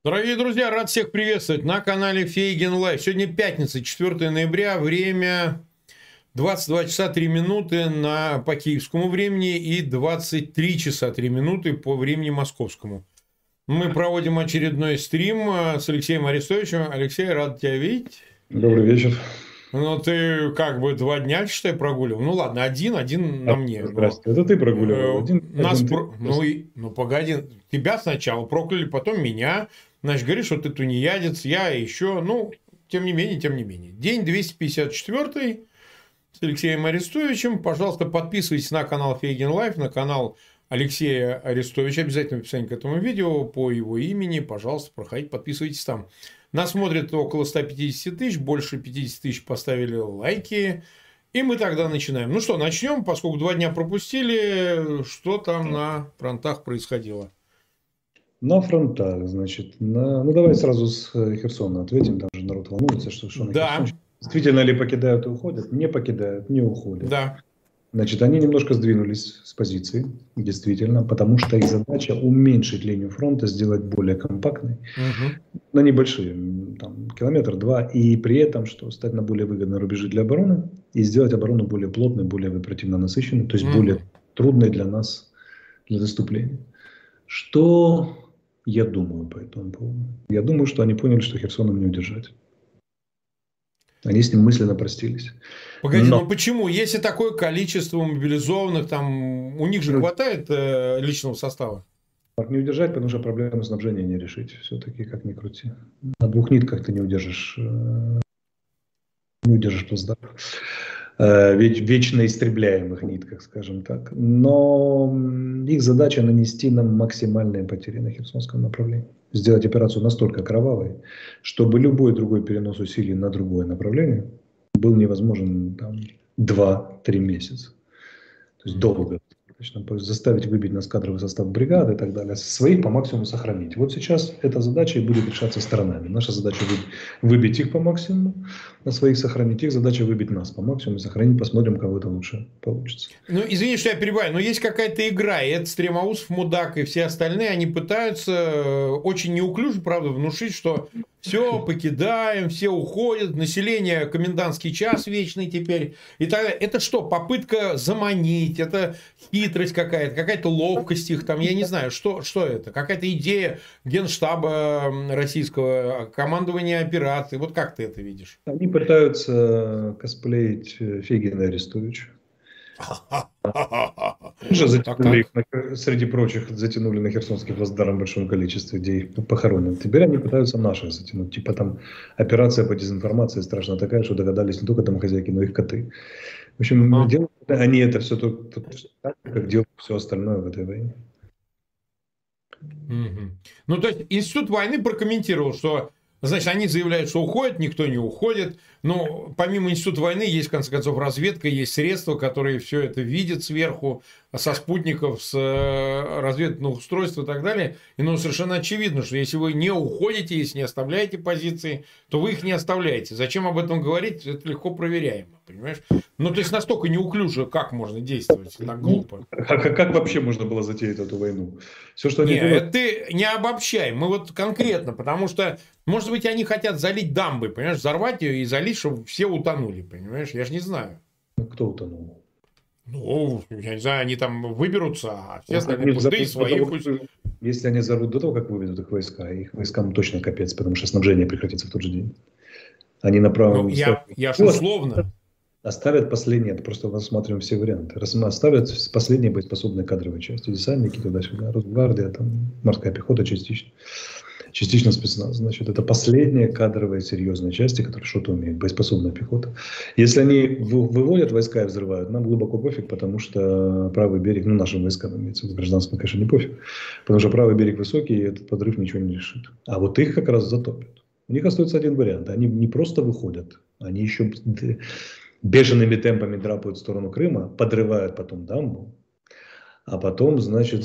Дорогие друзья, рад всех приветствовать на канале Фейгин Лайв. Сегодня пятница, 4 ноября, время 22 часа 3 минуты по киевскому времени и 23 часа 3 минуты по времени московскому. Мы проводим очередной стрим с Алексеем Арестовичем. Алексей, рад тебя видеть. Добрый вечер. Ну, ты как бы 2 дня, считай, прогуливал. Ну, ладно, один на мне. Здравствуйте, это ты прогуливал. Погоди, тебя сначала прокляли, потом меня. Значит, говоришь, что ты тунеядец, я еще. Ну, тем не менее. День 254 с Алексеем Арестовичем. Пожалуйста, подписывайтесь на канал Фейгин Лайв, на канал Алексея Арестовича. Обязательно в описании к этому видео по его имени. Пожалуйста, проходите, подписывайтесь там. Нас смотрит около 150 тысяч, больше 50 тысяч поставили лайки. И мы тогда начинаем. Ну что, начнем, поскольку 2 дня пропустили. Что там на фронтах происходило? На фронтах, значит. Ну, давай сразу с Херсона ответим. Там же народ волнуется, что на Херсон. Действительно ли покидают и уходят? Не покидают, не уходят. Да. Значит, они немножко сдвинулись с позиции, действительно, потому что их задача уменьшить линию фронта, сделать более компактной, на небольшие, там, километр-два, и при этом, что стать на более выгодные рубежи для обороны и сделать оборону более плотной, более оперативно насыщенной, то есть более трудной для нас для наступления. Что я думаю по этому поводу? Я думаю, что они поняли, что Херсоном не удержать. Они с ним мысленно простились. Погоди, но почему? Если такое количество мобилизованных, там у них же хватает личного состава? Не удержать, потому что проблему снабжения не решить. Все-таки, как ни крути. На 2 нитках ты не удержишь плацдарм. Вечно истребляемых нитках, скажем так. Но их задача нанести нам максимальные потери на Херсонском направлении. Сделать операцию настолько кровавой, чтобы любой другой перенос усилий на другое направление был невозможен там 2-3 месяца. То есть долго. Заставить выбить нас кадровый состав бригады и так далее. Своих по максимуму сохранить. Вот сейчас эта задача и будет решаться сторонами. Наша задача выбить их по максимуму, на своих сохранить. Их задача выбить нас по максимуму, сохранить. Посмотрим, кого это лучше получится. Ну, извини, что я перебиваю, но есть какая-то игра. И это Стремоусов, Мудак и все остальные, они пытаются очень неуклюже, правда, внушить, что все, покидаем, все уходят, население, комендантский час вечный теперь. И так далее. Это что, попытка заманить, это хитрость какая-то ловкость их там, я не знаю, что это? Какая-то идея Генштаба российского, командования операции. Вот как ты это видишь? Они пытаются косплеить Фейгина Арестовича. Среди прочих затянули на Херсонский плацдарм в большом количестве, где их похоронят. Теперь они пытаются наших затянуть. Типа там операция по дезинформации страшно такая, что догадались не только домохозяйки, но и их коты. В общем, делают они это все так, как делают все остальное в этой войне. Ну, то есть, Институт войны прокомментировал, что, значит, они заявляют, что уходят, никто не уходит. Но помимо Института войны есть, в конце концов, разведка, есть средства, которые все это видят сверху, со спутников, с разведывательных устройств и так далее. И совершенно очевидно, что если вы не уходите, если не оставляете позиции, то вы их не оставляете. Зачем об этом говорить? Это легко проверяемо, понимаешь? Ну, то есть, настолько неуклюже, как можно действовать, так глупо. Как вообще можно было затеять эту войну? Все, что они делают... ты не обобщай. Мы вот конкретно, потому что, может быть, они хотят залить дамбы, понимаешь, взорвать ее и залить, чтобы все утонули, понимаешь? Я же не знаю. Кто утонул? Ну, я не знаю, они там выберутся, а все остальные пустые свои пусть... Если они взорвут до того, как выведут их войска, их войскам точно капец, потому что снабжение прекратится в тот же день. Они направо... Я ж условно. Оставят последние, это просто рассматриваем все варианты. Оставят последние боеспособные кадровые части. Десантники туда-сюда, Росгвардия, там, морская пехота частично спецназ. Значит, это последние кадровые серьезные части, которые что-то умеют, боеспособная пехота. Если они выводят войска и взрывают, нам глубоко пофиг, потому что правый берег, нашим войскам имеется, гражданским, конечно, не пофиг, потому что правый берег высокий, и этот подрыв ничего не решит. А вот их как раз затопят. У них остается один вариант. Они не просто выходят, они еще бешеными темпами драпают в сторону Крыма, подрывают потом дамбу, а потом,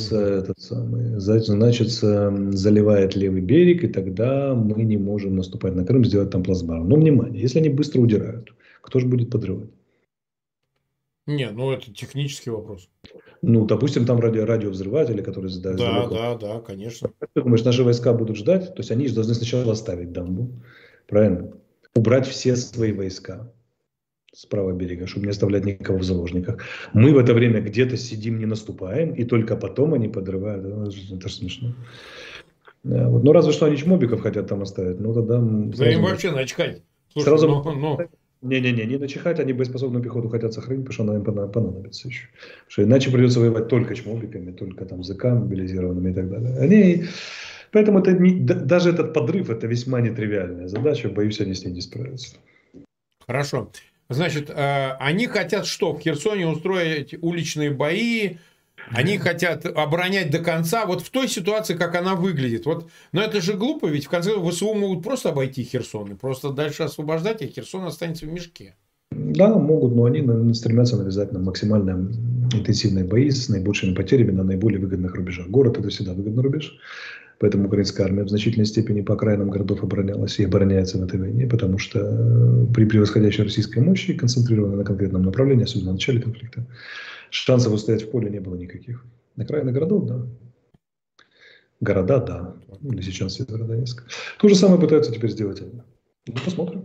заливает левый берег, и тогда мы не можем наступать на Крым, сделать там плацдарм. Но, внимание, если они быстро удирают, кто же будет подрывать? Не, ну это технический вопрос. Ну, допустим, там радиовзрыватели, которые Да, издалека. да, да, конечно. Как ты думаешь, наши войска будут ждать? То есть они же должны сначала оставить дамбу, правильно? Убрать все свои войска с правого берега, чтобы не оставлять никого в заложниках. Мы в это время где-то сидим, не наступаем, и только потом они подрывают. Это же смешно. Вот. Ну, разве что они чмобиков хотят там оставить. Ну, тогда Да им сразу... вообще начхать. Слушай, Сразу ну, не-не-не, не начихать, они боеспособную пехоту хотят сохранить, потому что она им понадобится еще. Потому что иначе придется воевать только чмобиками, только там ЗК мобилизированными и так далее. Поэтому даже этот подрыв, это весьма нетривиальная задача, боюсь, они с ней не справятся. хорошо. Значит, они хотят что? В Херсоне устроить уличные бои, они хотят оборонять до конца. Вот в той ситуации, как она выглядит. Вот, но это же глупо, ведь в конце ВСУ могут просто обойти Херсон и просто дальше освобождать, а Херсон останется в мешке. Да, могут, но они стремятся навязать нам максимально интенсивные бои с наибольшими потерями на наиболее выгодных рубежах. Город – это всегда выгодный рубеж. Поэтому украинская армия в значительной степени по окраинам городов оборонялась и обороняется в этой войне, потому что при превосходящей российской мощи, концентрированной на конкретном направлении, особенно в начале конфликта, шансов устоять в поле не было никаких. Окраины городов, да. Города, да. Или сейчас Северодонецк. То же самое пытаются теперь сделать они. Ну, посмотрим.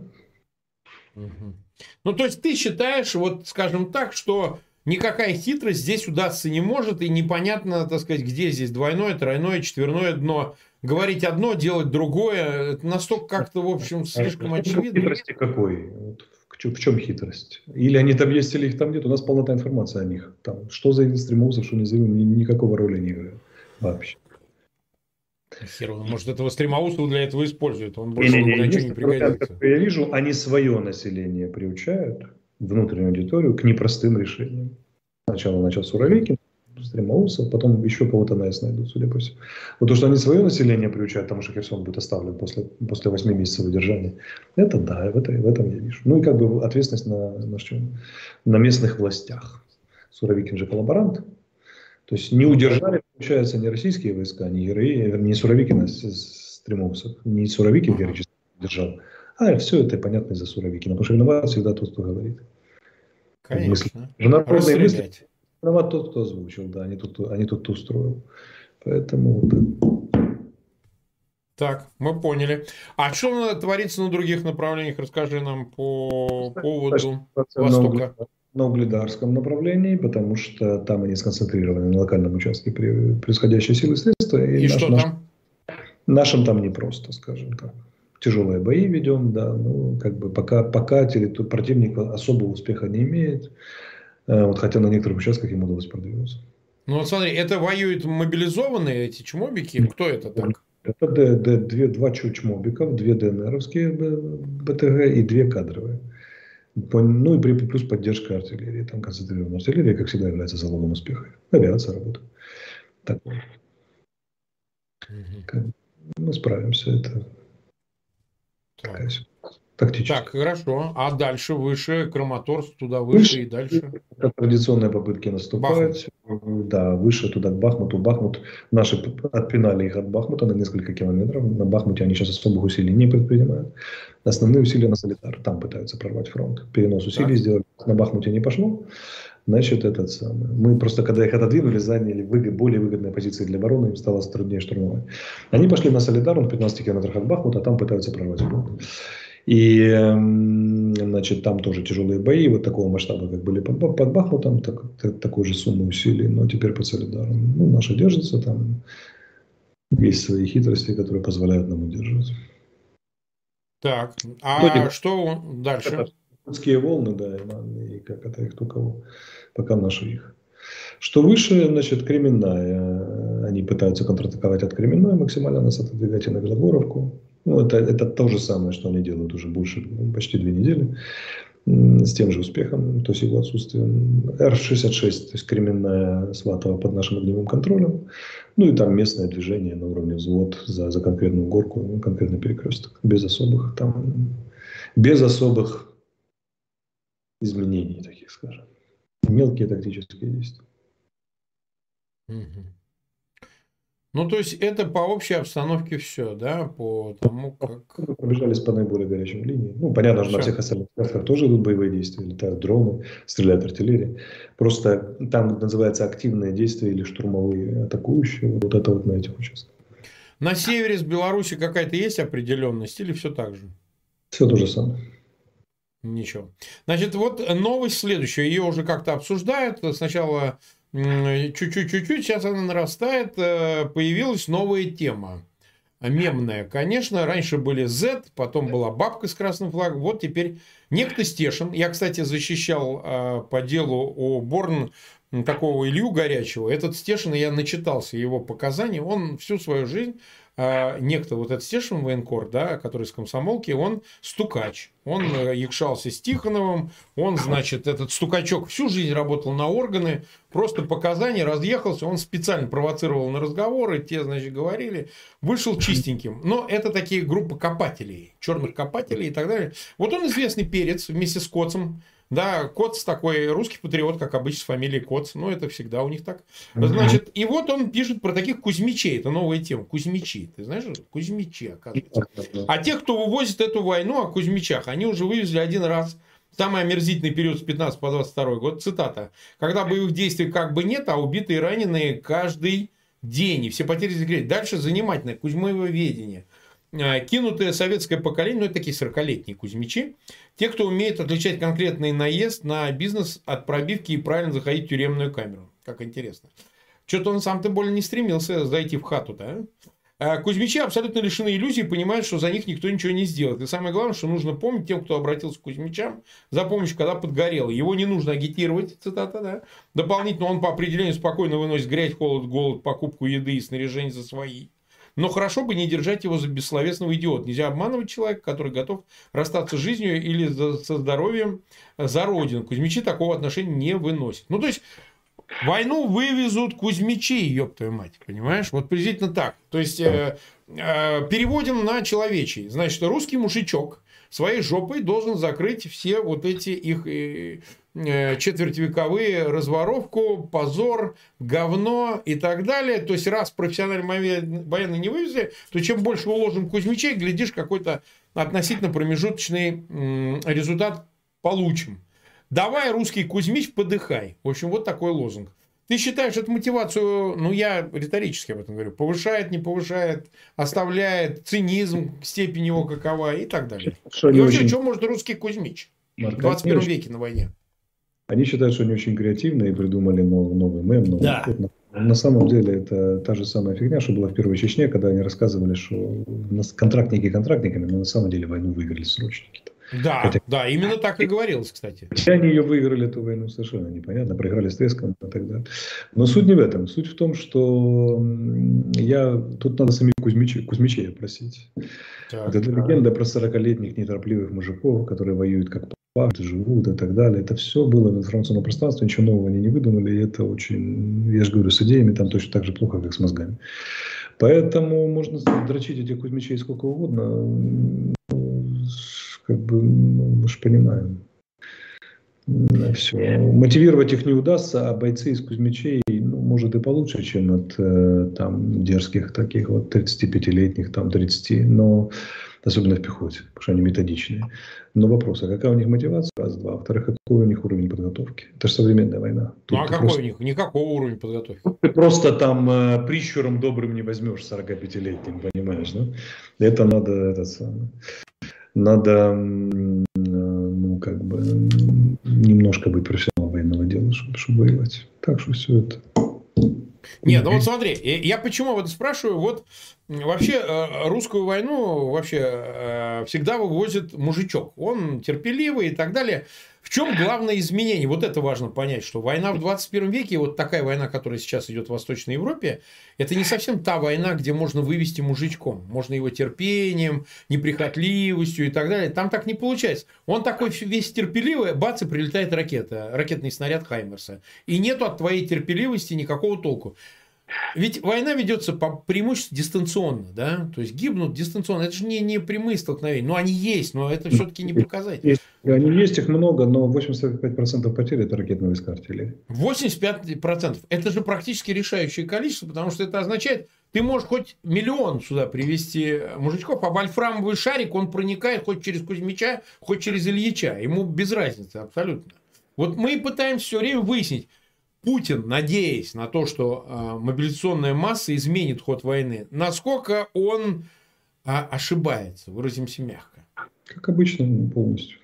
Ну, то есть, ты считаешь, вот, скажем так, что никакая хитрость здесь удастся не может, и непонятно, так сказать, где здесь двойное, тройное, четверное дно. Говорить одно, делать другое, это настолько как-то, в общем, слишком очевидно. Хитрости какой? Вот в чем хитрость? Или они там есть, или их там нет. У нас полнота информации о них. Там, что за стримовцев, что не за никакого роли не играет. Вообще. Хер, он, может, этого стримаусова для этого использует. Он больше ни Не-не-не. на что не Единственный вариант, пригодится. который я вижу, они свое население приучают, внутреннюю аудиторию, к непростым решениям. Сначала начал Суровикин, Стремоусов, потом еще кого-то на АЭС найдут, судя по всему. Вот то, что они свое население приучают, потому что Херсон будет оставлен после 8 месяцев удержания, это да, в этом я вижу. Ну и как бы ответственность на местных властях. Суровикин же коллаборант. То есть не удержали, получается, не российские войска, не герои, не Суровикин, а Стремоусов, не Суровикин героически держал, а все это понятно из-за Суровикина, потому что виноват всегда тот, кто говорит. Конечно. Народные мысли Расстрелять. виноват тот, кто озвучил, да, а не тот, кто устроил. Поэтому да. Так, мы поняли. А что творится на других направлениях? Расскажи нам по поводу Востока. На Угледарском направлении, потому что там они сконцентрированы на локальном участке превосходящей силы средства. И что там? Нашим там непросто, скажем так. Тяжелые бои ведем, да, ну, как бы пока противник особого успеха не имеет, вот, хотя на некоторых участках ему удалось продвинуться. Ну вот смотри, это воюют мобилизованные эти чмобики? Кто это так? Это два чмобиков, 2 ДНРовские БТГ и 2 кадровые. Ну и плюс поддержка артиллерии. Там концентрированная артиллерия, как всегда, является залогом успеха. Авиация работает. Так, мы справимся. Это такая тактическая. Так, хорошо. А дальше выше, Краматорск, туда выше и дальше? Это традиционные попытки наступать. Бахмут. Да, выше туда к Бахмуту. Бахмут, наши отпинали их от Бахмута на несколько километров. На Бахмуте они сейчас особых усилий не предпринимают. Основные усилия на Солидар. Там пытаются прорвать фронт. Перенос усилий сделали. На Бахмуте не пошло. Значит, этот самый. Мы просто, когда их отодвинули, заняли более выгодные позиции для обороны, им стало труднее штурмовать. Они пошли на Солидар, он в 15 километрах от Бахмута, а там пытаются прорвать фронт. И, значит, там тоже тяжелые бои, вот такого масштаба, как были под Бахмутом, такой же суммы усилий, но теперь под Солидаром. Ну, наши держатся, там есть свои хитрости, которые позволяют нам удерживать. Так, а что дальше? Людские волны, да, и как это их только пока наши их. Что выше, значит, Кременная. Они пытаются контратаковать от Кременной, максимально нас отодвигать и на Белогоровку. Ну, это то же самое, что они делают уже больше, почти 2 недели. С тем же успехом, то есть его отсутствием. Р-66, то есть Кременная, Сватово под нашим огневым контролем. Ну и там местное движение на уровне взвод за конкретную горку, конкретный перекресток. Без особых изменений, таких скажем. Мелкие тактические действия. Ну, то есть, это по общей обстановке все, да, по тому, как... Мы пробежались по наиболее горячим линиям. Ну, понятно, что на Все. всех остальных участках тоже идут боевые действия, летают дроны, стреляют артиллерия. Просто там называется активные действия или штурмовые атакующие. Вот это вот на этих участках. На севере с Беларуси какая-то есть определенность или все так же? Все то же самое. Ничего. Значит, вот новость следующая. Ее уже как-то обсуждают. Сначала чуть-чуть, сейчас она нарастает. Появилась новая тема. Мемная, конечно. Раньше были Z, потом была бабка с красным флагом. Вот теперь некто Стешин. Я, кстати, защищал по делу о Борн такого Илью Горячего. Этот Стешин, я начитался его показаний. Он всю свою жизнь, некто вот этот Стешин, военкор, да, который из комсомолки, он стукач. Он якшался с Тихоновым. Он, значит, этот стукачок всю жизнь работал на органы. Просто показания, разъехался. Он специально провоцировал на разговоры. Те, значит, говорили. Вышел чистеньким. Но это такие группы копателей. Черных копателей и так далее. Вот он известный перец вместе с Коцем. Да, Коц такой русский патриот, как обычно, с фамилией Коц. Ну, это всегда у них так. Значит, и вот он пишет про таких Кузьмичей. Это новая тема. Кузьмичи. Ты знаешь, Кузьмичи, оказывается. А тех, кто вывозит эту войну о Кузьмичах, они уже вывезли один раз. Самый омерзительный период с 15 по 22 год. Цитата. Когда боевых действий как бы нет, а убитые и раненые каждый день. И все потери закрепить. Дальше занимательное Кузьмово-ведение. Кинутое советское поколение, ну, это такие 40-летние Кузьмичи, те, кто умеет отличать конкретный наезд на бизнес от пробивки и правильно заходить в тюремную камеру. Как интересно. Что-то он сам-то больно не стремился зайти в хату-то, а? Кузьмичи абсолютно лишены иллюзий, понимают, что за них никто ничего не сделает. И самое главное, что нужно помнить тем, кто обратился к Кузьмичам за помощью, когда подгорело. Его не нужно агитировать, цитата, да. Дополнительно он по определению спокойно выносит грязь, холод, голод, покупку еды и снаряжения за свои. Но хорошо бы не держать его за бессловесного идиота. Нельзя обманывать человека, который готов расстаться с жизнью или со здоровьем за родину. Кузьмичи такого отношения не выносят. Ну, то есть, войну вывезут Кузьмичи, ёб твою мать, понимаешь? Вот приблизительно так. То есть, переводим на человечий. Значит, русский мужичок своей жопой должен закрыть все вот эти их четвертьвековые разворовку, позор, говно и так далее. То есть, раз профессиональные военные не вывезли, то чем больше уложим Кузьмичей, глядишь, какой-то относительно промежуточный результат получим. Давай, русский Кузьмич, подыхай. В общем, вот такой лозунг. Ты считаешь эту мотивацию, ну, я риторически об этом говорю, повышает, не повышает, оставляет, цинизм, степень его какова и так далее. И вообще, что может русский Кузьмич в 21 веке на войне? Они считают, что они очень креативны и придумали новый мем, новый ход. На самом деле это та же самая фигня, что была в Первой Чечне, когда они рассказывали, что контрактники контрактниками, но на самом деле войну выиграли срочники. Да, да, именно так и говорилось, кстати. Хотя они ее выиграли, эту войну, совершенно непонятно, проиграли с треском и так далее. Но суть не в этом. Суть в том, что тут надо самих Кузьмичей опросить. Вот эта легенда про 40-летних неторопливых мужиков, которые воюют как попахт, живут и так далее. Это все было в информационном пространстве, ничего нового они не выдумали. И это очень, я же говорю, с идеями там точно так же плохо, как с мозгами. Поэтому можно дрочить этих Кузьмичей сколько угодно. Как бы, мы же понимаем. Все. Мотивировать их не удастся, а бойцы из Кузьмичей, ну, может и получше, чем от там дерзких таких вот 35-летних, там 30, но особенно в пехоте, потому что они методичные. Но вопрос, а какая у них мотивация? Раз, два. Во-вторых, какой у них уровень подготовки? Это же современная война. Тут ну, а какой у них? Никакого уровня подготовки. Ты просто там прищуром добрым не возьмешь 45-летним, понимаешь, да? Это надо, ну, как бы, немножко быть профессионалом военного дела, чтобы воевать. Так что все это. Нет, ну вот смотри, я почему об этом спрашиваю, вот вообще русскую войну вообще всегда вывозит мужичок, он терпеливый и так далее. В чем главное изменение? Вот это важно понять, что война в 21 веке, вот такая война, которая сейчас идет в Восточной Европе, это не совсем та война, где можно вывести мужичком. Можно его терпением, неприхотливостью и так далее. Там так не получается. Он такой весь терпеливый, бац, и прилетает ракета, ракетный снаряд Хаймерса. И нету от твоей терпеливости никакого толку. Ведь война ведется по преимуществу дистанционно, да? То есть гибнут дистанционно. Это же не прямые столкновения. Ну, они есть, но это все-таки не показатель. Они есть, их много, но 85% потерь это ракетные войска, артиллерии. 85%. Это же практически решающее количество, потому что это означает, ты можешь хоть миллион сюда привезти мужичков, а вольфрамовый шарик, он проникает хоть через Кузьмича, хоть через Ильича. Ему без разницы абсолютно. Вот мы пытаемся все время выяснить, Путин, надеясь на то, что мобилизационная масса изменит ход войны, насколько он ошибается, выразимся мягко. Как обычно, полностью.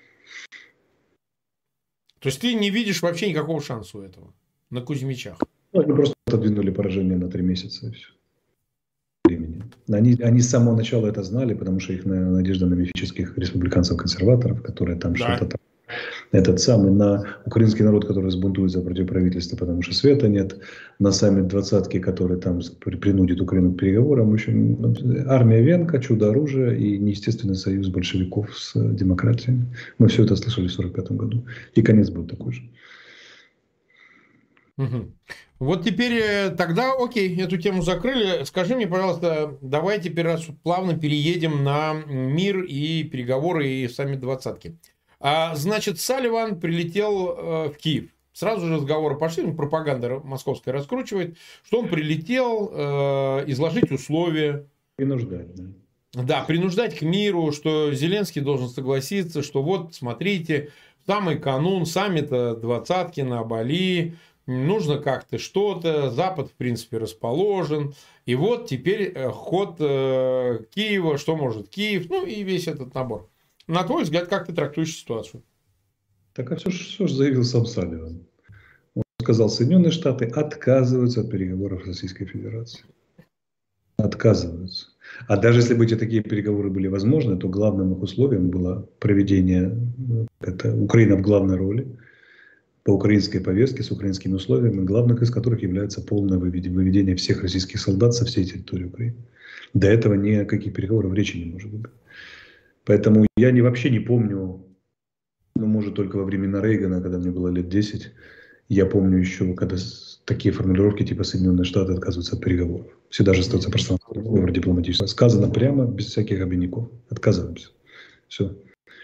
То есть ты не видишь вообще никакого шанса у этого на Кузьмичах? Они просто отодвинули поражение на 3 месяца и все. Времени. Они с самого начала это знали, потому что их надежда на мифических республиканцев-консерваторов, которые там что-то там. Этот самый на украинский народ, который сбунтуется против правительства, потому что света нет, на саммит двадцатки, который там принудит Украину к переговорам. В общем, армия Венка, чудо оружия и неестественный союз большевиков с демократией. Мы все это слышали в 1945 году. И конец будет такой же. Угу. Вот теперь тогда, окей, эту тему закрыли. Скажи мне, пожалуйста, давай теперь раз плавно переедем на мир и переговоры и саммит двадцатки. Значит, Салливан прилетел в Киев. Сразу же разговоры пошли, пропаганда московская раскручивает, что он прилетел изложить условия. Принуждать, да. Да, принуждать к миру, что Зеленский должен согласиться, что вот, смотрите, в самый канун саммита двадцатки на Бали нужно как-то что-то, Запад, в принципе, расположен. И вот теперь ход Киева, что может Киев, ну и весь этот набор. На твой взгляд, как ты трактуешь ситуацию? Так а все же заявил сам Салливан. Он сказал, Соединенные Штаты отказываются от переговоров с Российской Федерацией. Отказываются. А даже если бы эти такие переговоры были возможны, то главным их условием было проведение, это Украина в главной роли, по украинской повестке, с украинскими условиями, главных из которых является полное выведение всех российских солдат со всей территории Украины. До этого ни о каких переговорах речи не может быть. Поэтому я вообще не помню, ну, может, только во времена Рейгана, когда мне было лет 10, я помню еще, когда такие формулировки типа Соединенные Штаты отказываются от переговоров. Всегда же остается пространство дипломатическое. Сказано прямо, без всяких обиняков. Отказываемся. Все.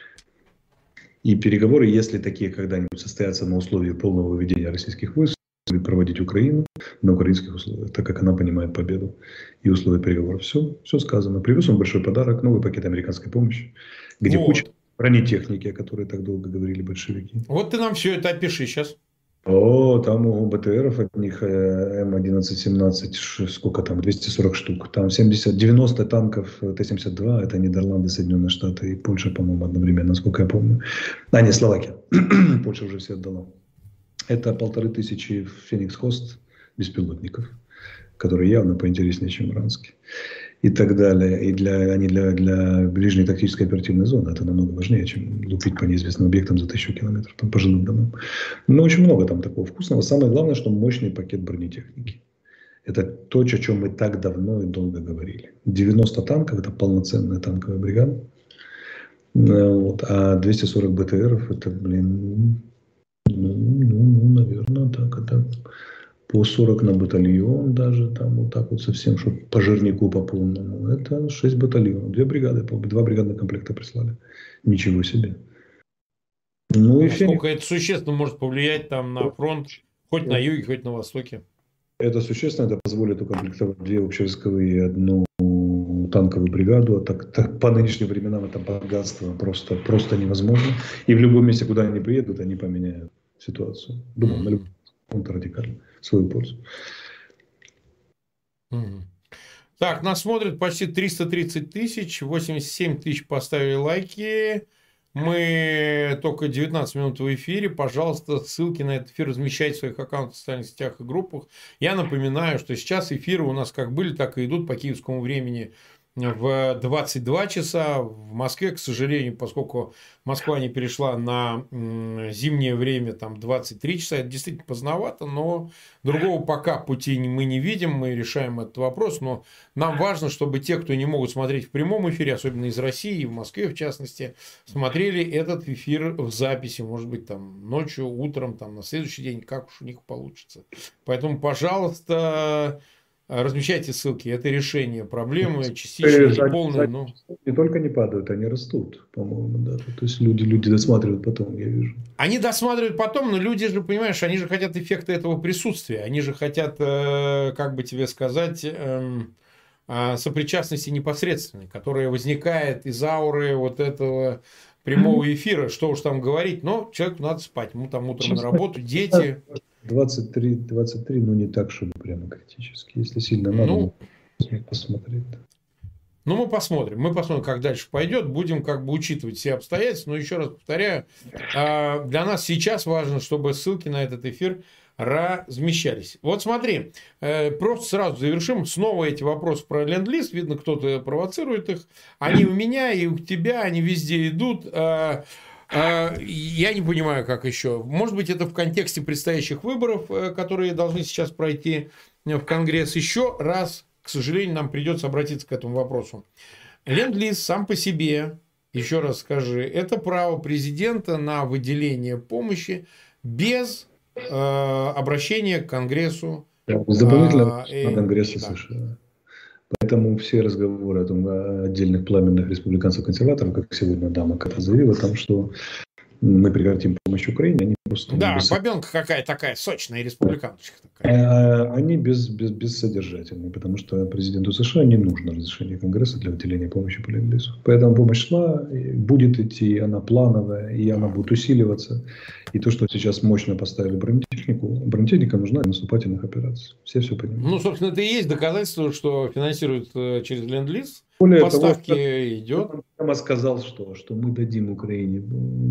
И переговоры, если такие когда-нибудь состоятся на условии полного выведения российских войск, будет проводить Украину на украинских условиях, так как она понимает победу и условия переговоров. Все сказано. Привез он большой подарок, новый пакет американской помощи, где куча бронетехники, о которой так долго говорили большевики. Вот ты нам все это опиши сейчас. Там у БТРов от них М11-17, сколько там, 240 штук. Там 90 танков Т-72, это Нидерланды, Соединенные Штаты и Польша, по-моему, одновременно, насколько я помню. Не, Словакия. Польша уже все отдала. Это 1500 Феникс Хост беспилотников, которые явно поинтереснее, чем иранские. И так далее. И они для ближней тактической оперативной зоны это намного важнее, чем лупить по неизвестным объектам за 1000 километров, там, по жилым домам. Но очень много там такого вкусного. Самое главное, что мощный пакет бронетехники. Это то, о чем мы так давно и долго говорили. 90 танков – это полноценная танковая бригада. А 240 БТРов – это, наверное, так, это по 40 на батальон даже, там вот так вот совсем, чтобы по жирнику по полному. Это 6 батальонов, 2 бригады, 2 бригадных комплекта прислали. Ничего себе. Ну и насколько это существенно может повлиять там на фронт, хоть на юге, хоть на востоке? Это существенно, это позволит укомплектовать 2 общевойсковые и 1 танковую бригаду. Так, по нынешним временам это богатство просто невозможно. И в любом месте, куда они приедут, они поменяют ситуацию. Думаю, на любом фронте радикально, в свою пользу. Так, нас смотрят почти 330 тысяч, 87 тысяч поставили лайки. Мы только 19 минут в эфире. Пожалуйста, ссылки на этот эфир размещайте в своих аккаунтах, в социальных сетях и группах. Я напоминаю, что сейчас эфиры у нас как были, так и идут по киевскому времени в 22 часа. В Москве, к сожалению, поскольку Москва не перешла на зимнее время, там 23 часа, это действительно поздновато, но другого пока пути мы не видим, мы решаем этот вопрос, но нам важно, чтобы те, кто не могут смотреть в прямом эфире, особенно из России, в Москве в частности, смотрели этот эфир в записи, может быть, там ночью, утром, там на следующий день, как уж у них получится. Поэтому, пожалуйста, размещайте ссылки. Это решение проблемы, частичное, неполное, но... Не только не падают, они растут, по-моему, да. То есть люди досматривают потом, я вижу. Они досматривают потом, но люди же, понимаешь, они же хотят эффекта этого присутствия. Они же хотят, как бы тебе сказать, сопричастности непосредственной, которая возникает из ауры вот этого прямого эфира. Что уж там говорить, но человеку надо спать. Ему там утром на работу, дети. 23, ну не так, чтобы прямо критически. Если сильно надо, посмотреть. Ну, мы посмотрим, как дальше пойдет. Будем как бы учитывать все обстоятельства. Но еще раз повторяю, для нас сейчас важно, чтобы ссылки на этот эфир размещались. Вот смотри, просто сразу завершим. Снова эти вопросы про ленд-лиз. Видно, кто-то провоцирует их. Они у меня и у тебя, они везде идут. Я не понимаю, как еще. Может быть, это в контексте предстоящих выборов, которые должны сейчас пройти в Конгресс. Еще раз, к сожалению, нам придется обратиться к этому вопросу. Ленд-лиз сам по себе, еще раз скажи, это право президента на выделение помощи без обращения к Конгрессу. Без дополнительного Конгресса США. Поэтому все разговоры о отдельных пламенных республиканцев-консерваторов, как сегодня дама Ката заявила, там, что мы прекратим помощь Украине, они просто... Да, бабенка какая такая, сочная республиканочка такая. Они бессодержательные, потому что президенту США не нужно разрешение Конгресса для выделения помощи по ленд-лизу. Поэтому помощь шла, будет идти, она плановая, и она будет усиливаться. И то, что сейчас мощно поставили бронетехника нужна для наступательных операций. Все понимают. Ну, собственно, это и есть доказательство, что финансируют через ленд-лиз. Более поставки того, идет. Он прямо сказал, что мы дадим Украине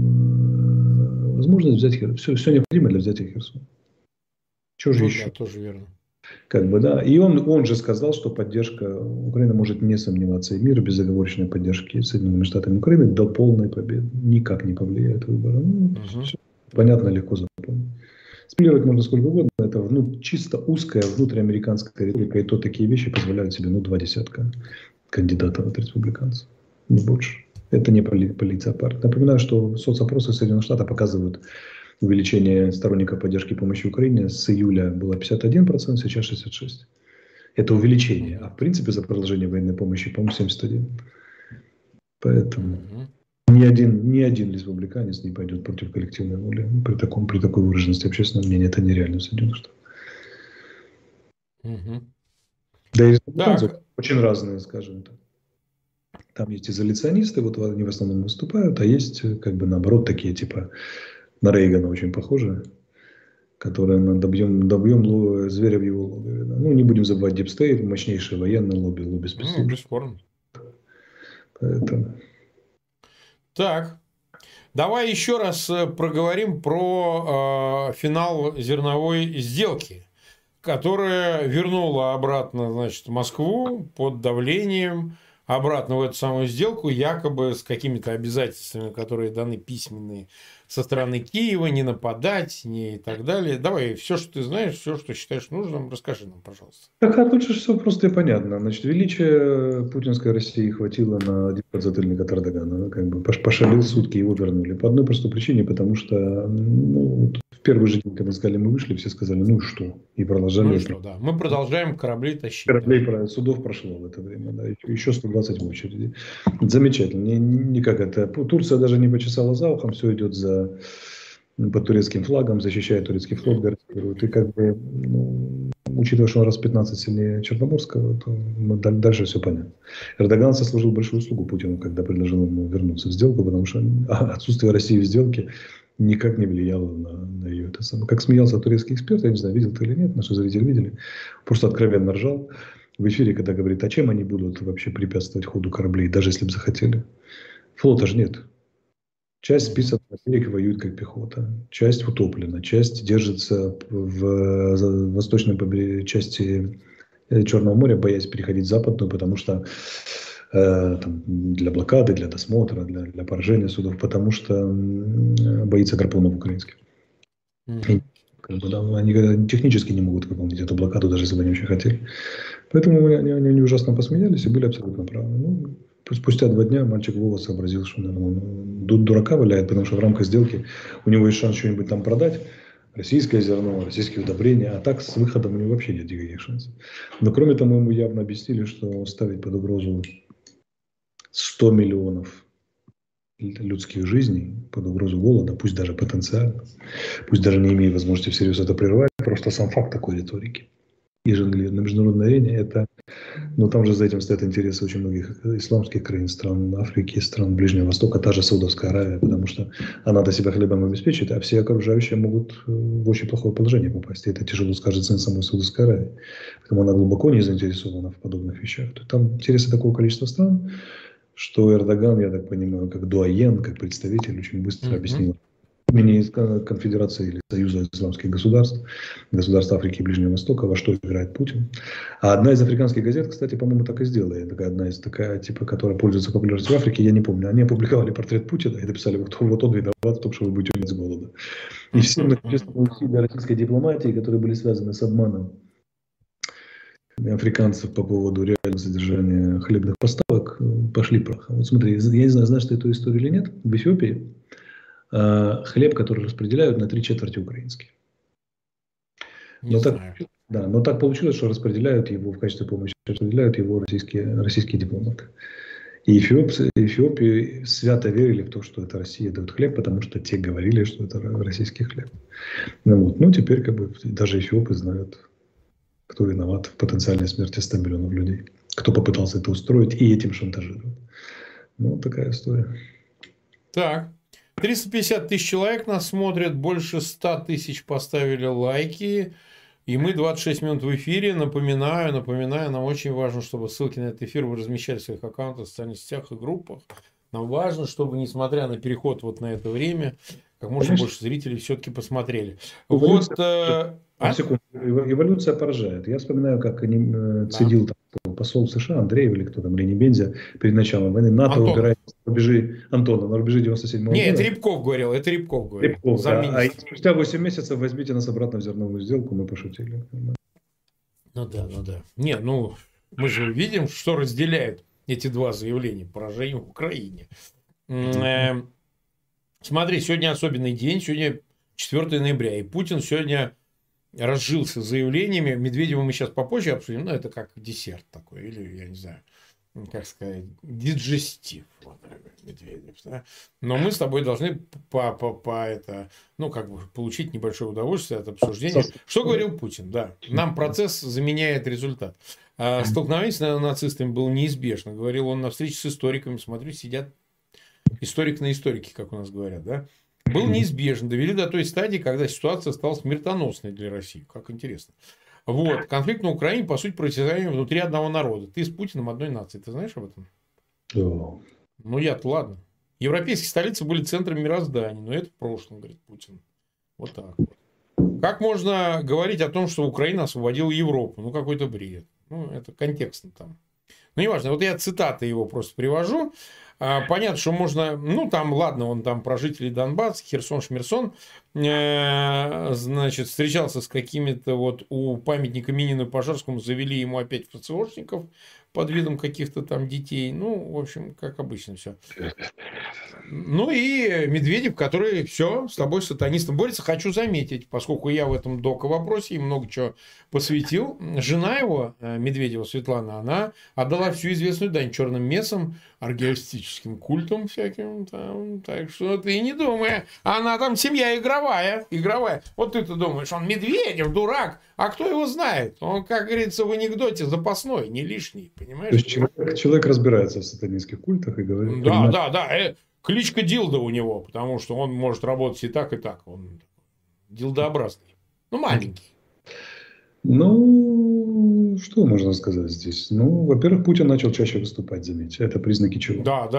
возможность взять Херсон. Все необходимое для взятия Херсона. Что же еще? Да, тоже верно. Как бы, да. И он же сказал, что поддержка Украины может не сомневаться, и мир безоговорочной поддержки Соединенными Штатами Украины до полной победы никак не повлияет выборы. Все понятно, легко запомнить. Спилировать можно сколько угодно. Это чисто узкая внутриамериканская риторика, и то такие вещи позволяют себе 2 десятка кандидатов от республиканцев. Не больше. Это не полиция партии. Напоминаю, что соцопросы Соединенных Штатов показывают увеличение сторонников поддержки помощи Украине. С июля было 51%, сейчас 66%. Это увеличение. А в принципе за продолжение военной помощи, по-моему, 71%. Поэтому ни один республиканец не пойдет против коллективной воли при такой выраженности общественного мнения. Это нереально в Соединенных Штатах. Да и республиканцы очень разные, скажем так. Там есть изоляционисты, вот они в основном выступают, а есть, как бы наоборот, такие типа на Рейгана очень похожие, которые добьем зверя в его логове. Да. Ну, не будем забывать Дипстейт, мощнейшее военное лобби спецслужб. Бесспорно. Поэтому... Так, давай еще раз проговорим про финал зерновой сделки, которая вернула обратно, значит, Москву под давлением обратно в эту самую сделку, якобы с какими-то обязательствами, которые даны письменные со стороны Киева, не нападать, не и так далее. Давай, все, что ты знаешь, все, что считаешь нужным, расскажи нам, пожалуйста. Так, а тут же все просто и понятно. Значит, величия путинской России хватило на один подзатыльник от Эрдогана. Как бы пошалил сутки, его вернули. По одной простой причине, потому что в первый же день, когда сказали, мы вышли, все сказали, ну и что? И продолжали. Ну и что, да. Мы продолжаем корабли тащить. Судов прошло в это время, да. Еще 120 в очереди. Замечательно. Никак это. Турция даже не почесала за ухом, все идет под турецким флагом, защищает турецкий флот, гарантирует. И как бы, учитывая, что он раз 15 сильнее Черноморского, то дальше все понятно. Эрдоган сослужил большую услугу Путину, когда предложил ему вернуться в сделку, потому что отсутствие России в сделке никак не влияло на ее это самое. Как смеялся турецкий эксперт, я не знаю, видел ты или нет, наши зрители видели, просто откровенно ржал в эфире, когда говорит, а чем они будут вообще препятствовать ходу кораблей, даже если бы захотели. Флота же нет. Часть списана на берег, воюет как пехота. Часть утоплена. Часть держится в восточной части Черного моря, боясь переходить в западную, потому что для блокады, для досмотра, для поражения судов, потому что боится гарпунов украинских. Они технически не могут выполнить эту блокаду, даже если бы они очень хотели. Поэтому они ужасно посмеялись и были абсолютно правы. Спустя 2 дня мальчик Вова сообразил, что он дурака валяет, потому что в рамках сделки у него есть шанс что-нибудь там продать российское зерно, российские удобрения, а так с выходом у него вообще нет никаких шансов. Но кроме того, ему явно объяснили, что ставить под угрозу 100 миллионов людских жизней, под угрозу голода, пусть даже потенциально, пусть даже не имея возможности всерьез это прервать, просто сам факт такой риторики. И жонглирование на международной арене это, но там же за этим стоят интересы очень многих исламских краин, стран Африки, стран Ближнего Востока, та же Саудовская Аравия, потому что она до себя хлебом обеспечит, а все окружающие могут в очень плохое положение попасть. И это тяжело скажется на самой Саудовской Аравии, потому она глубоко не заинтересована в подобных вещах. Там интересы такого количества стран, что Эрдоган, я так понимаю, как дуаен, как представитель, очень быстро объяснил имени Конфедерации или Союза исламских государств, государств Африки и Ближнего Востока, во что играет Путин. А одна из африканских газет, кстати, по-моему, так и сделала. Одна из такая, типа, которая пользуется популярностью в Африке, я не помню. Они опубликовали портрет Путина и написали, вот он виноват в том, что вы будете умереть с голода. И все многочисленные усилия российской дипломатии, которые были связаны с обманом африканцев по поводу реального содержания хлебных поставок, пошли прахом. Вот смотри, я не знаю, знаешь ты эту историю или нет, в Эфиопии хлеб, который распределяют, на 3/4 украинский. Но так получилось, что распределяют его в качестве помощи, распределяют его российские дипломаты. И Эфиопии свято верили в то, что это Россия дает хлеб, потому что те говорили, что это российский хлеб. Ну теперь даже эфиопы знают, кто виноват в потенциальной смерти 100 миллионов людей, кто попытался это устроить и этим шантажировать. Вот такая история. Так. 350 тысяч человек нас смотрят, больше 100 тысяч поставили лайки, и мы 26 минут в эфире. Напоминаю, нам очень важно, чтобы ссылки на этот эфир вы размещали в своих аккаунтах, в социальных сетях и группах. Нам важно, чтобы, несмотря на переход вот на это время, как можно больше зрителей все-таки посмотрели. Эволюция поражает. Я вспоминаю, как цедил посол США Андреев или кто там, или Небензя, перед началом войны. НАТО выбирает на рубежи Антона, на рубеже 97-го года. Нет, это Рябков говорил. А спустя 8 месяцев возьмите нас обратно в зерновую сделку, мы пошутили. Ну да. Не, мы же увидим, что разделяет эти два заявления. Поражение в Украине. Смотри, сегодня особенный день, сегодня 4 ноября, и Путин сегодня разжился заявлениями. Медведева мы сейчас попозже обсудим, это как десерт такой, или, я не знаю, как сказать, диджестив. Медведев, да? Но мы с тобой должны получить небольшое удовольствие от обсуждения. Что говорил Путин? Да, нам процесс заменяет результат. Столкновение с нацистами было неизбежно. Говорил он на встрече с историками. Смотрю, сидят историк на историке, как у нас говорят, да? Был неизбежен. Довели до той стадии, когда ситуация стала смертоносной для России. Как интересно. Вот. Конфликт на Украине, по сути, противостояние внутри одного народа. Ты с Путиным одной нации. Ты знаешь об этом? Да. Я-то ладно. Европейские столицы были центром мироздания. Но это в прошлом, говорит Путин. Вот так вот. Как можно говорить о том, что Украина освободила Европу? Какой-то бред. Это контекстно там. Неважно. Вот я цитаты его просто привожу. Понятно, что можно... он там про жителей Донбасса, Херсон, Шмерсон. Встречался с какими-то у памятника Минину и Пожарскому. Завели ему опять ФЦОшников под видом каких-то там детей. В общем, как обычно все. И Медведев, который все с тобой, сатанистом, борется. Хочу заметить, поскольку я в этом вопросе и много чего посвятил. Жена его, Медведева Светлана, она отдала всю известную дань черным мессам, оргиастическим культам всяким. Так что ты не думай. Она там семья игровая. Вот ты-то думаешь, он Медведев, дурак. А кто его знает? Он, как говорится, в анекдоте запасной, не лишний. Понимаешь? То есть человек разбирается в сатанинских культах и говорит... Да. Кличка Дилда у него, потому что он может работать и так, и так. Он дилдообразный. Маленький. Что можно сказать здесь? Во-первых, Путин начал чаще выступать, заметьте. Это признаки чего? Да.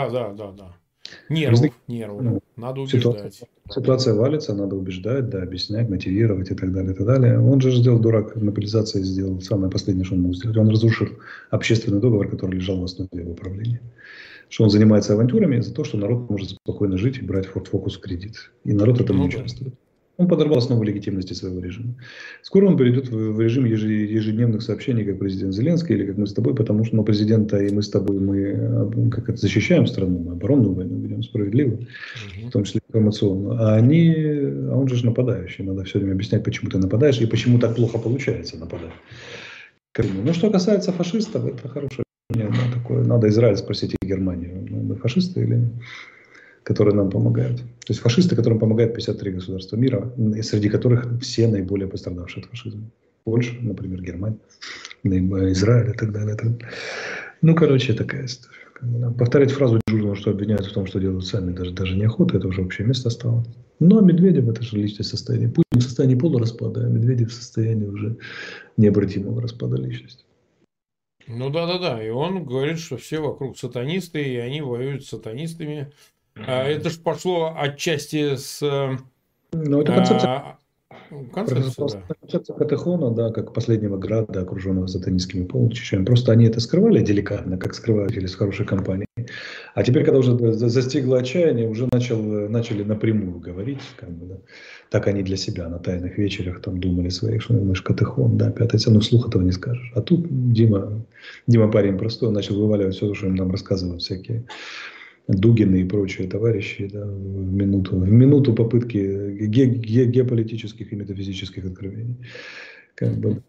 Нервов. Надо убеждать. Ситуация валится, надо убеждать, объяснять, мотивировать и так далее, и так далее. Он же сделал, дурак, мобилизация сделал самое последнее, что он мог сделать. Он разрушил общественный договор, который лежал в основе его правления. Что он занимается авантюрами за то, что народ может спокойно жить и брать Ford Focus в кредит. И народ этому не участвует. Он подорвал основу легитимности своего режима. Скоро он перейдет в режим ежедневных сообщений, как президент Зеленский, или как мы с тобой, потому что президента и мы с тобой, мы защищаем страну, мы оборонную войну ведем. сожалению, справедливо, в Мгм. том числе информационно. А он же нападающий, надо все время объяснять, почему ты нападаешь и почему так плохо получается нападать. Ну, что касается фашистов, это хорошее мнение, да, такое. Надо Израиль спросить и Германию, ну, мы фашисты или нет, которые нам помогают. То есть фашисты, которым помогают 53 государства мира, и среди которых все наиболее пострадавшие от фашизма. Польша, например, Германия, Израиль и так далее. Ну, короче, такая история. Повторять фразу дежурного, что обвиняют в том, что делают сами, даже неохота, это уже общее место стало. Но Медведев это же личное состояние. Путин в состоянии полураспада, а Медведев в состоянии уже необратимого распада личности. Ну да. И он говорит, что все вокруг сатанисты, и они воюют с сатанистами. Это же пошло отчасти с Но это концепция, а, концепции, да. концепция Катехона, да, как последнего града, окруженного сатанистскими полчищами. Просто они это скрывали деликатно, как скрывают или с хорошей компанией. А теперь, когда уже застигло отчаяние, уже начали напрямую говорить, как бы, да. Так они для себя на тайных вечерах там думали своих, что мы же Катехон, да, пятая цена, вслух этого не скажешь. А тут Дима парень простой, начал вываливать все, что им нам рассказывают всякие Дугины и прочие товарищи, да, в минуту попытки геополитических и метафизических откровений. Как бы,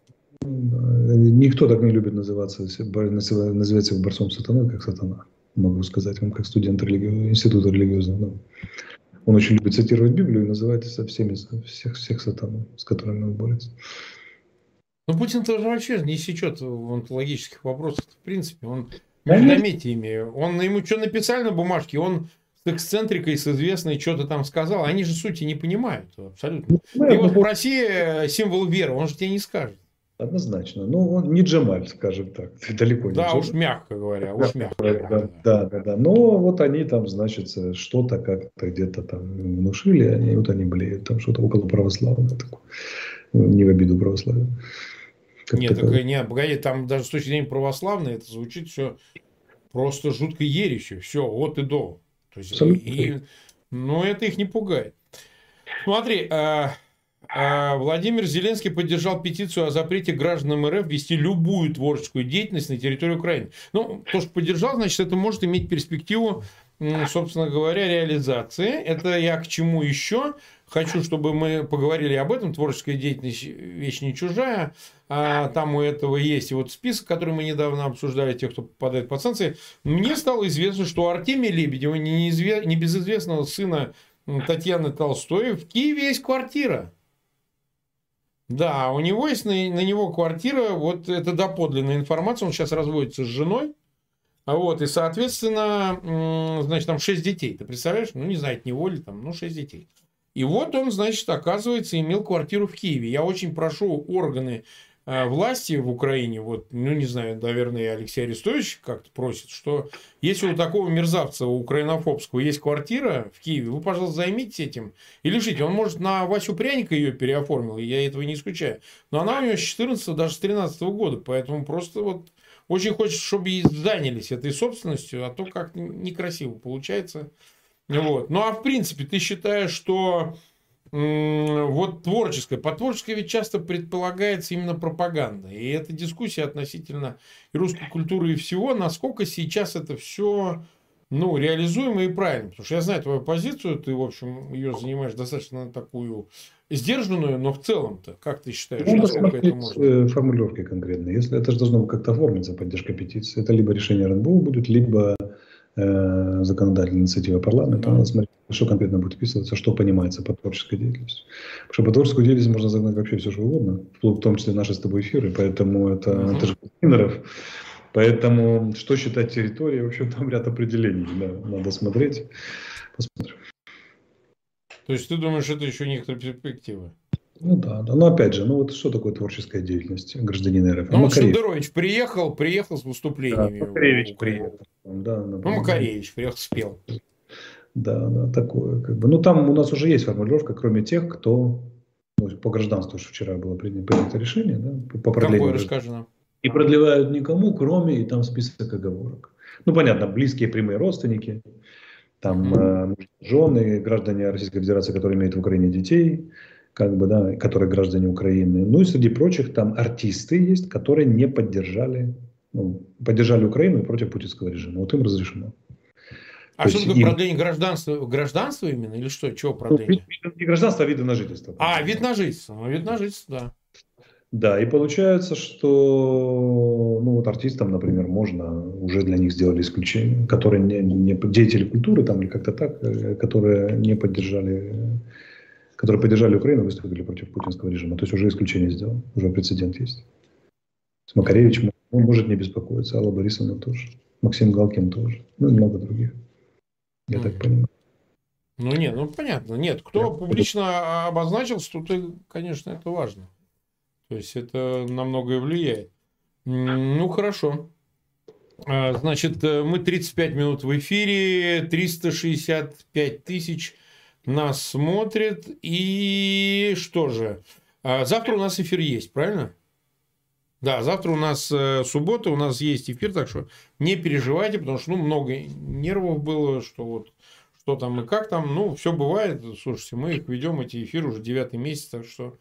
никто так не любит называть себя борцом с сатаной, как сатана. Могу сказать вам, как студент института религиозного. Да. Он очень любит цитировать Библию и называет всех сатану, с которыми он борется. Ну, Путин тоже вообще не сечет в онтологических вопросах. В принципе, он Конечно. междометиями. Ему что написали на бумажке, он с эксцентрикой, с известной, что-то там сказал. Они же сути не понимают абсолютно. Ты его спроси символ веры, он же тебе не скажет. Однозначно. Ну, он не Джемаль, скажем так. Далеко не Да, Джемаль. уж мягко говоря. Да. Но вот они там, значит, что-то как-то где-то там внушили, и вот они блеют. Там что-то около православного такое. Не в обиду православия. Нет, погоди, там даже с точки зрения православной это звучит все просто жутко ересью. Все, от и до. То есть, но это их не пугает. Смотри, Владимир Зеленский поддержал петицию о запрете гражданам РФ вести любую творческую деятельность на территории Украины. Ну, то, что поддержал, значит, это может иметь перспективу, собственно говоря, реализации. Это я к чему еще? Хочу, чтобы мы поговорили об этом. Творческая деятельность – вещь не чужая. Там у этого есть и вот список, который мы недавно обсуждали, тех, кто попадает под санкции. Мне стало известно, что у Артемия Лебедева, небезызвестного сына Татьяны Толстой, в Киеве есть квартира. Да, у него есть на него квартира, вот это доподлинная информация, он сейчас разводится с женой, вот, и, соответственно, значит, там 6 детей, ты представляешь? Ну, не знаю, от неволи там, 6 детей. И вот он, значит, оказывается, имел квартиру в Киеве. Я очень прошу органы власти в Украине, вот, не знаю, наверное, и Алексей Арестович как-то просит, что если у такого мерзавца, у украинофобского есть квартира в Киеве, вы, пожалуйста, займитесь этим и лишите. Он, может, на Васю Пряника ее переоформил, и я этого не исключаю. Но она у него с 14 даже с 13 года, поэтому просто вот очень хочется, чтобы и занялись этой собственностью, а то как некрасиво получается. Вот. Ну, а в принципе, ты считаешь, что вот под творческой ведь часто предполагается именно пропаганда. И эта дискуссия относительно и русской культуры и всего, насколько сейчас это все реализуемо и правильно. Потому что я знаю твою позицию, ты, в общем, ее занимаешь достаточно такую сдержанную, но в целом-то, как ты считаешь, насколько это можно? Формулировки конкретные. Если это же должно как-то оформиться, поддержка петиции, это либо решение РНБО будет, либо законодательная инициатива парламента. Да. Надо смотреть, что конкретно будет вписываться, что понимается под творческой деятельностью. Потому что под творческую деятельность можно загнать вообще все, что угодно, в том числе наши с тобой эфиры, поэтому это же Минеров. Поэтому что считать территорией, в общем, там ряд определений, да, надо смотреть. Посмотрим. То есть ты думаешь, это еще некоторые перспективы? Ну да. Но опять же, вот что такое творческая деятельность гражданина РФ? Ну, Шендерович приехал с выступлениями. Да, Макаревич приехал. Да, Макаревич приехал, спел. Да, такое. Ну, там у нас уже есть формулировка, кроме тех, кто по гражданству, что вчера было принято решение, да, по продлению. Какое, расскажи нам. И продлевают никому, кроме, и там список оговорок. Ну, понятно, близкие прямые родственники, там жены, граждане Российской Федерации, которые имеют в Украине детей, которые граждане Украины. Ну и среди прочих там артисты есть, которые не поддержали Украину против путинского режима. Вот им разрешено. А что такое продление гражданства? Гражданство именно? Или что? Чего продление? Не гражданство, а виды на жительство. Вид на жительство. Вид на жительство, да. Да, и получается, что ну, вот артистам, например, можно, уже для них сделали исключение, которые не деятели культуры там, или как-то так, которые поддержали Украину, выступили против путинского режима. То есть уже исключение сделано, уже прецедент есть. Макаревич может не беспокоиться, Алла Борисовна тоже, Максим Галкин тоже, ну и много других. Я так понимаю. Ну понятно. Нет, кто публично обозначился, тут, конечно, это важно. То есть это на многое влияет. Ну, хорошо. Значит, мы 35 минут в эфире, 365 тысяч нас смотрят. И что же? Завтра у нас эфир есть, правильно? Да, завтра у нас суббота, у нас есть эфир, так что не переживайте, потому что много нервов было, что вот что там и как там, ну, все бывает. Слушайте, мы их ведем, эти эфиры, уже 9-й месяц, так что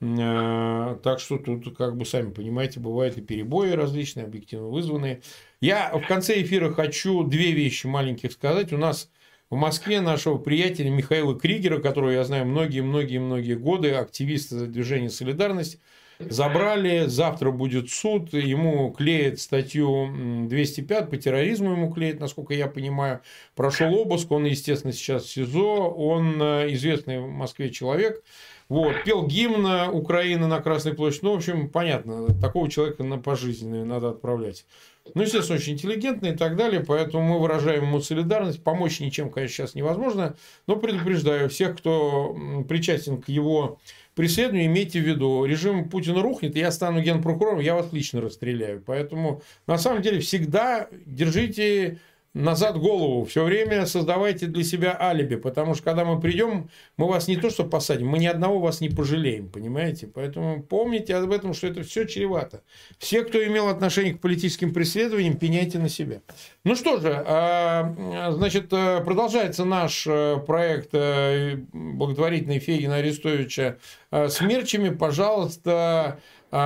тут, как бы, сами понимаете, бывают и перебои различные, объективно вызванные. Я в конце эфира хочу две вещи маленьких сказать. У нас в Москве нашего приятеля Михаила Кригера, которого я знаю многие-многие годы, активиста движения «Солидарность», забрали, завтра будет суд, ему клеят статью 205, по терроризму ему клеят, насколько я понимаю. Прошел обыск, он, естественно, сейчас в СИЗО, он известный в Москве человек. Вот, пел гимн Украины на Красной площади. Ну, в общем, понятно, такого человека на пожизненное надо отправлять. Ну, естественно, очень интеллигентный и так далее, поэтому мы выражаем ему солидарность. Помочь ничем, конечно, сейчас невозможно, но предупреждаю всех, кто причастен к его преследованию, имейте в виду, режим Путина рухнет, и я стану генпрокурором, я вас лично расстреляю. Поэтому, на самом деле, всегда держите назад голову, все время создавайте для себя алиби, потому что, когда мы придем, мы вас не то что посадим, мы ни одного вас не пожалеем, понимаете? Поэтому помните об этом, что это все чревато. Все, кто имел отношение к политическим преследованиям, пеняйте на себя. Ну что же, значит, продолжается наш проект благотворительный Фейгина Арестовича с мерчами. Пожалуйста,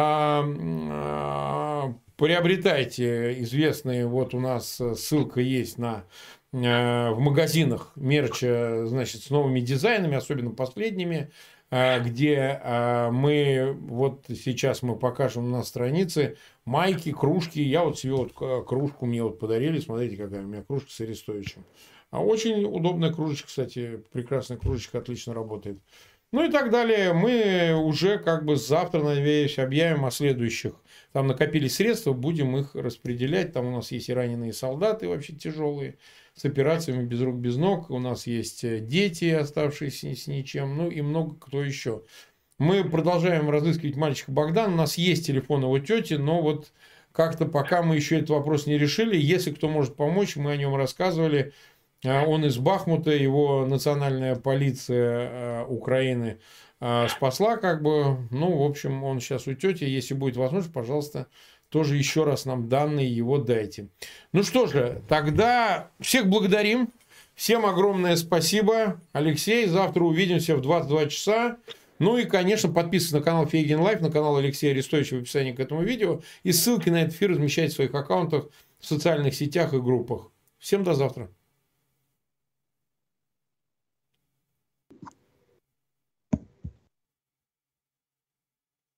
приобретайте известные, вот у нас ссылка есть в магазинах мерча, значит, с новыми дизайнами, особенно последними, где мы, вот сейчас мы покажем на странице майки, кружки. Я вот себе вот кружку мне вот подарили, смотрите, какая у меня кружка с Арестовичем. Очень удобная кружечка, кстати, прекрасная кружечка, отлично работает. Ну и так далее. Мы уже как бы завтра, надеюсь, объявим о следующих. Там накопились средства, будем их распределять. Там у нас есть и раненые солдаты, вообще тяжелые, с операциями без рук, без ног. У нас есть дети, оставшиеся с ничем. Ну и много кто еще. Мы продолжаем разыскивать мальчика Богдана. У нас есть телефон его тети, но вот как-то пока мы еще этот вопрос не решили. Если кто может помочь, мы о нем рассказывали. Он из Бахмута, его национальная полиция Украины спасла, как бы. Ну, в общем, он сейчас у тети. Если будет возможность, пожалуйста, тоже еще раз нам данные его дайте. Ну что же, тогда всех благодарим. Всем огромное спасибо, Алексей. Завтра увидимся в 22 часа. Ну и, конечно, подписывайтесь на канал Фейгин Лайф, на канал Алексея Арестовича в описании к этому видео. И ссылки на этот эфир размещайте в своих аккаунтах, в социальных сетях и группах. Всем до завтра.